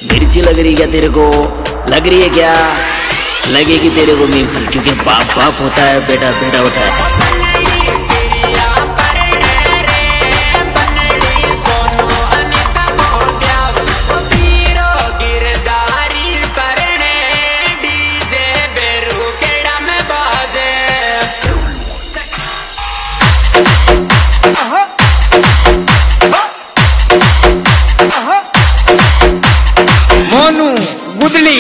मिर्ची लग रही क्या तेरे को? लग रही है क्या? लगेगी तेरे को मिर्ची, क्योंकि बाप बाप होता है, बेटा बेटा होता है। मोनू गुदली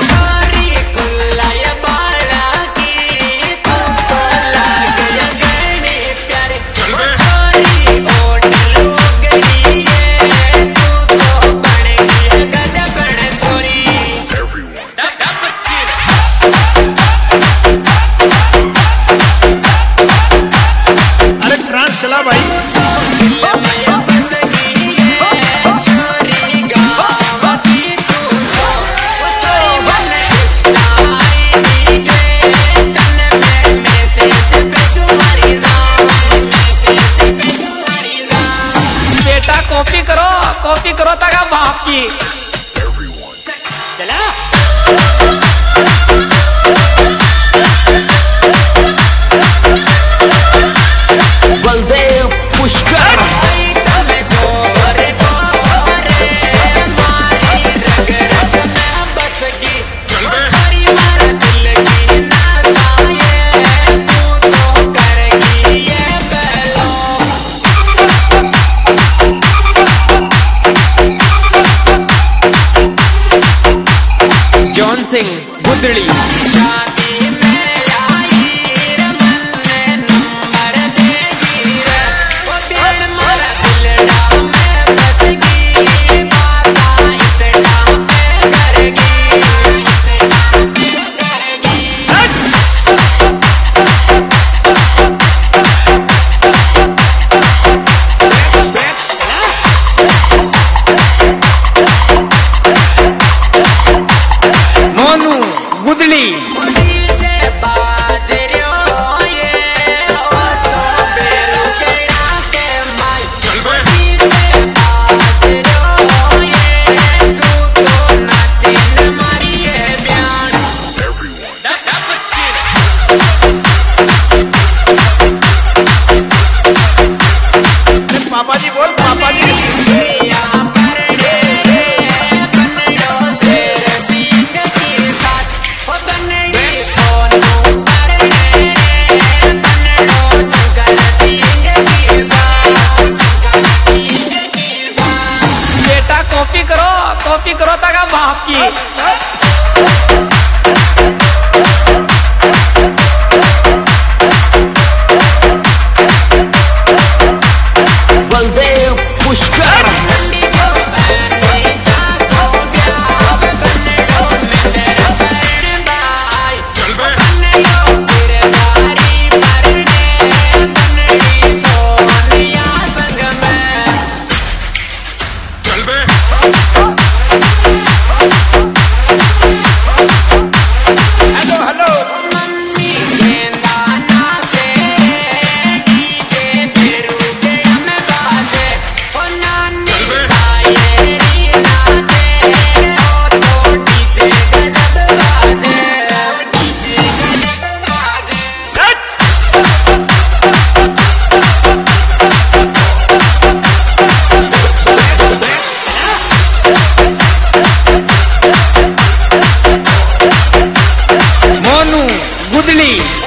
अरे ट्रांस चला भाई। कॉपी करो तका बाप की। चला बलदेव पुष्कर जॉन सिंह गुदड़ी गुदली पापा जी बोल पापा जी। कॉपी करो तका बाप की। बलदेव पुष्कर मोनू गुदली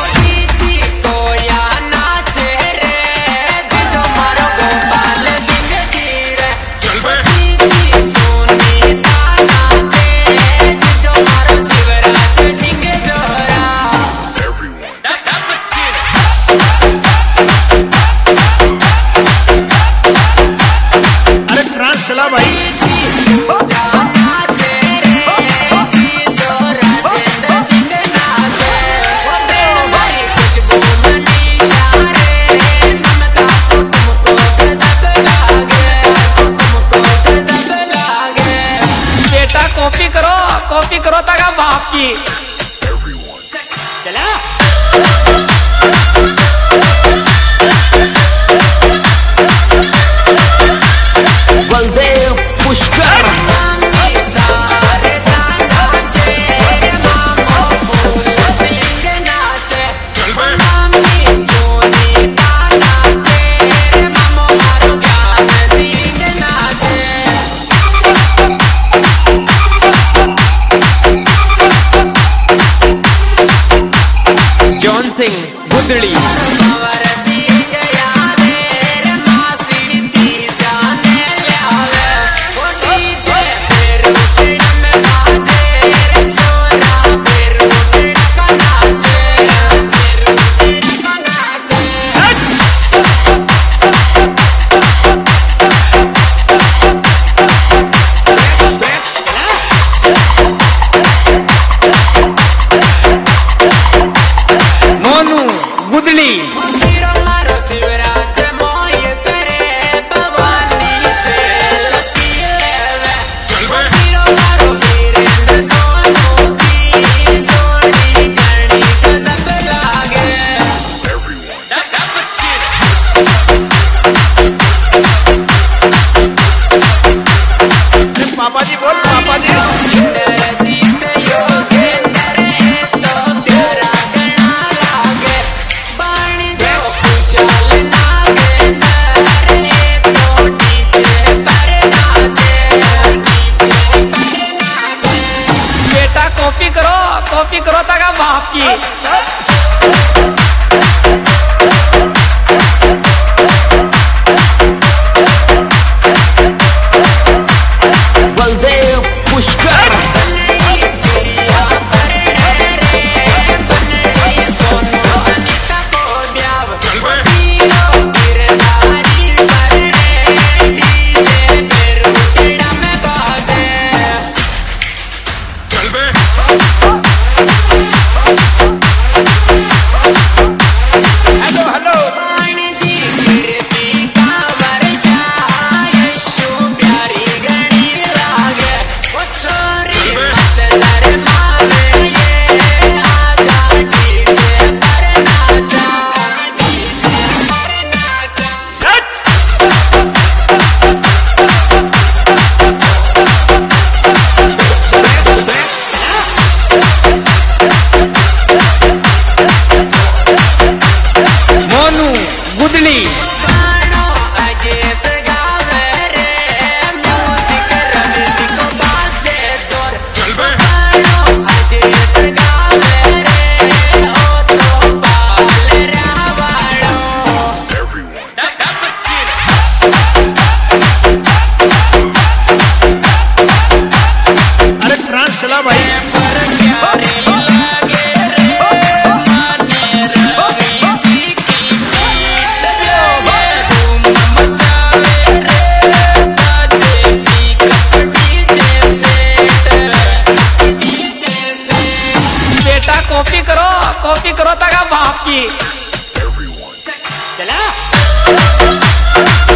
अरे ट्रांस चला भाई। कॉपी करो तका बाप की। चला बलदेव पुष्कर गुदड़ी मोनू गुदड़ी पापा जी बोल पापा जी बेटा कॉपी करो तका बाप की बलदेव पुष्कर हेलो हेलो मोनू गुदड़ी अरे ट्रांस चला भाई बेटा कॉपी करो तका बाप की चला